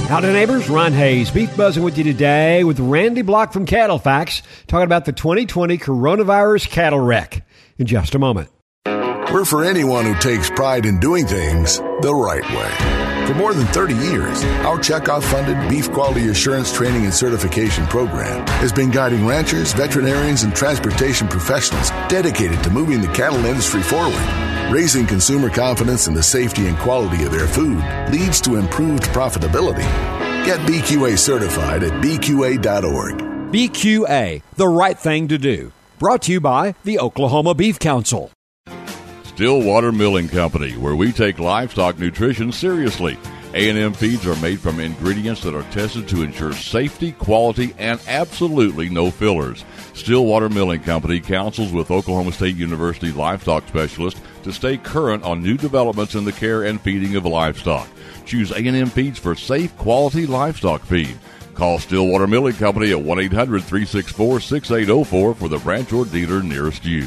Howdy, neighbors. Ron Hayes, Beef Buzzing with you today with Randy Block from Cattle Facts, talking about the 2020 coronavirus cattle wreck in just a moment. We're for anyone who takes pride in doing things the right way. For more than 30 years, our checkoff-funded beef quality assurance training and certification program has been guiding ranchers, veterinarians, and transportation professionals dedicated to moving the cattle industry forward. Raising consumer confidence in the safety and quality of their food leads to improved profitability. Get BQA certified at BQA.org. BQA, the right thing to do. Brought to you by the Oklahoma Beef Council. Stillwater Milling Company, where we take livestock nutrition seriously. A&M feeds are made from ingredients that are tested to ensure safety, quality, and absolutely no fillers. Stillwater Milling Company counsels with Oklahoma State University livestock specialists to stay current on new developments in the care and feeding of livestock. Choose A&M feeds for safe, quality livestock feed. Call Stillwater Milling Company at 1-800-364-6804 for the branch or dealer nearest you.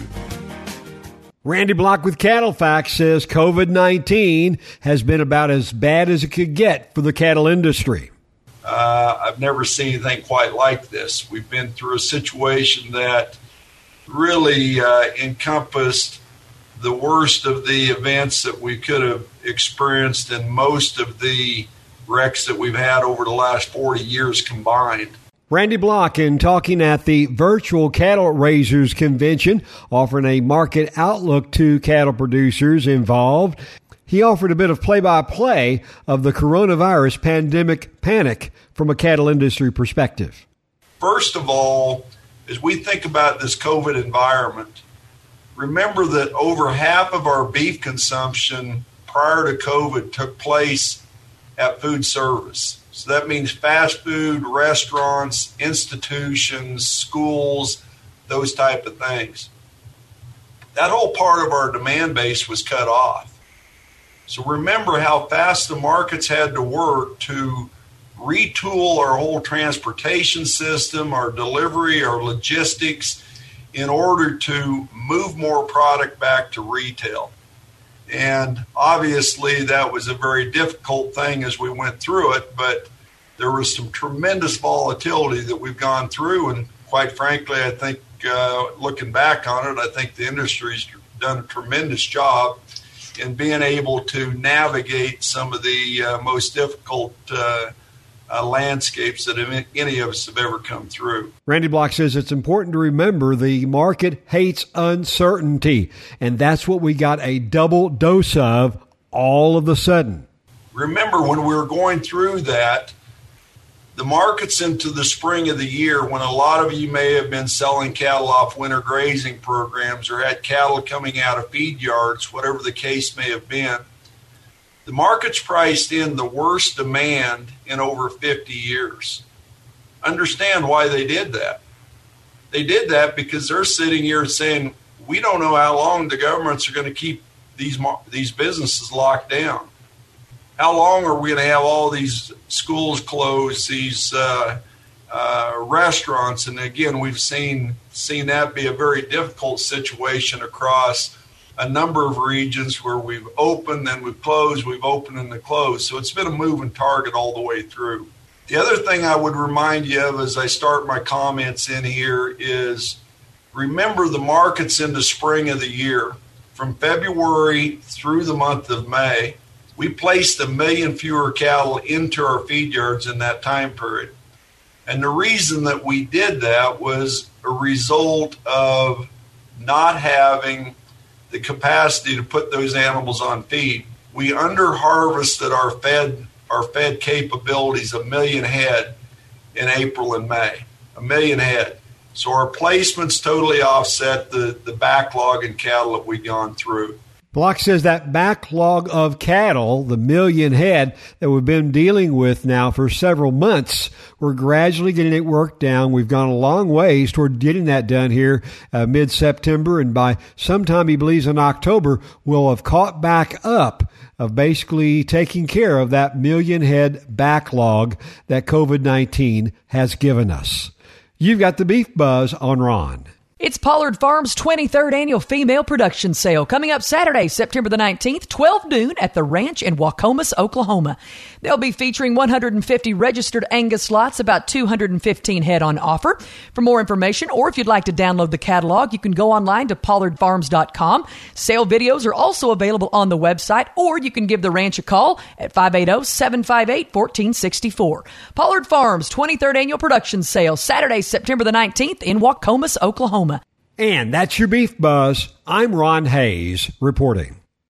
Randy Block with Cattle Facts says COVID-19 has been about as bad as it could get for the cattle industry. I've never seen anything quite like this. We've been through a situation that really encompassed the worst of the events that we could have experienced in most of the wrecks that we've had over the last 40 years combined. Randy Block in talking at the virtual Cattle Raisers Convention, offering a market outlook to cattle producers involved. He offered a bit of play-by-play of the coronavirus pandemic panic from a cattle industry perspective. First of all, as we think about this COVID environment, remember that over half of our beef consumption prior to COVID took place at food service. So that means fast food, restaurants, institutions, schools, those type of things. That whole part of our demand base was cut off. So remember how fast the markets had to work to retool our whole transportation system, our delivery, our logistics, in order to move more product back to retail. And obviously that was a very difficult thing as we went through it, but there was some tremendous volatility that we've gone through. And quite frankly, I think looking back on it, I think the industry's done a tremendous job in being able to navigate some of the most difficult landscapes that any of us have ever come through. Randy Block says it's important to remember the market hates uncertainty, and that's what we got a double dose of all of a sudden. Remember when we were going through that, the markets into the spring of the year, when a lot of you may have been selling cattle off winter grazing programs or had cattle coming out of feed yards, whatever the case may have been, the market's priced in the worst demand in over 50 years. Understand why they did that. They did that because they're sitting here saying, we don't know how long the governments are going to keep these businesses locked down. How long are we going to have all these schools closed, these restaurants? And again, we've seen that be a very difficult situation across a number of regions where we've opened, then we've closed, we've opened and then closed. So it's been a moving target all the way through. The other thing I would remind you of as I start my comments in here is remember the markets in the spring of the year. From February through the month of May, we placed 1 million fewer cattle into our feed yards in that time period. And the reason that we did that was a result of not having the capacity to put those animals on feed. We under-harvested our fed capabilities 1 million head in April and May, 1 million head. So our placements totally offset the backlog in cattle that we've gone through. Block says that backlog of cattle, the 1 million head that we've been dealing with now for several months, we're gradually getting it worked down. We've gone a long ways toward getting that done here mid-September, and by sometime he believes in October, we'll have caught back up of basically taking care of that 1 million head backlog that COVID-19 has given us. You've got the Beef Buzz on Ron. It's Pollard Farms' 23rd annual female production sale coming up Saturday, September the 19th, 12 noon at the ranch in Waukomis, Oklahoma. They'll be featuring 150 registered Angus lots, about 215 head on offer. For more information, or if you'd like to download the catalog, you can go online to pollardfarms.com. Sale videos are also available on the website, or you can give the ranch a call at 580-758-1464. Pollard Farms' 23rd annual production sale, Saturday, September the 19th in Waukomis, Oklahoma. And that's your Beef Buzz. I'm Ron Hayes reporting.